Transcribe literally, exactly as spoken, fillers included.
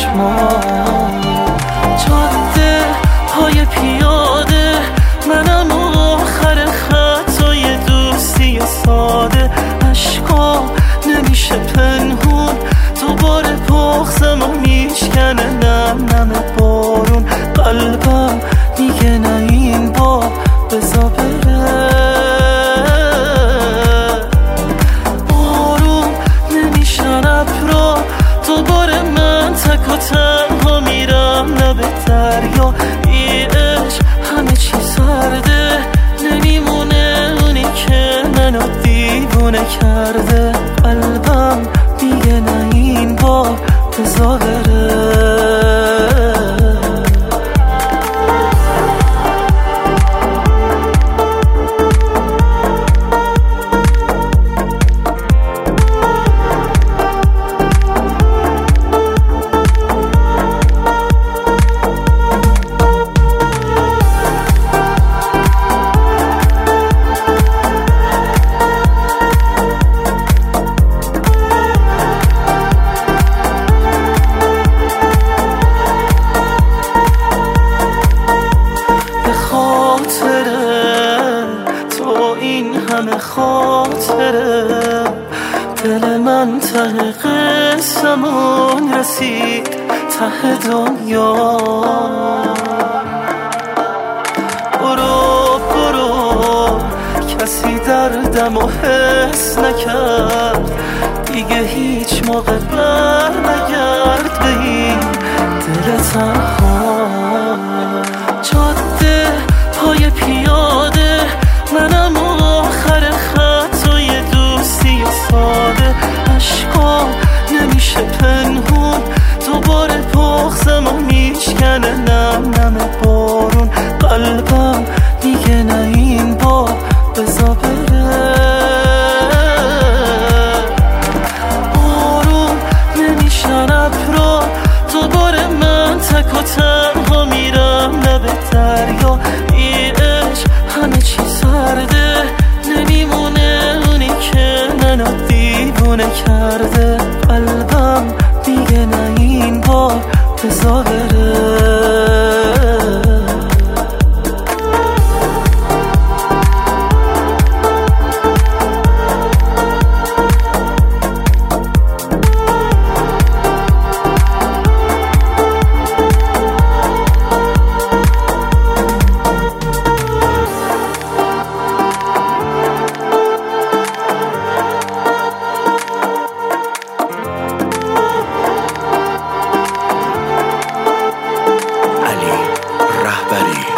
چشمان. جاده های پیاده منم آخر خطای دوستی ساده. عشقا نمیشه پنهون دوباره بغضم و میشکنه نم نم بارون. قلبم میگه نه این بار بزا بره. آروم نمیشن ابرا دوباره من تک و تنها میرم لب دریا. ای عشق همه چی سرده نمیمونه اونی که منو دیوونه کرده. قلبم میگه نه این بار بزا بره. همه خاطره دل من ته قسمون رسید ته دنیا. برو برو کسی دردم و حس نکرد دیگه هیچ موقع بر نگرد به این دل تنها. جاده پای پیاده منم آخر خطای دوستی ساده. عشقا نمیشه پنهون دوباره بغضم و میشکنه نم نم بارون. قلبم دیگه نه این بار بزا بره. آروم نمیشن ابرا دوباره من تک و تنها میرم لب دریا. ای عشق همه چی سرده نمیمونه اونی که منو دیوونه کرده. قلبم دیگه نه این بار بزا بره. علی رهبری.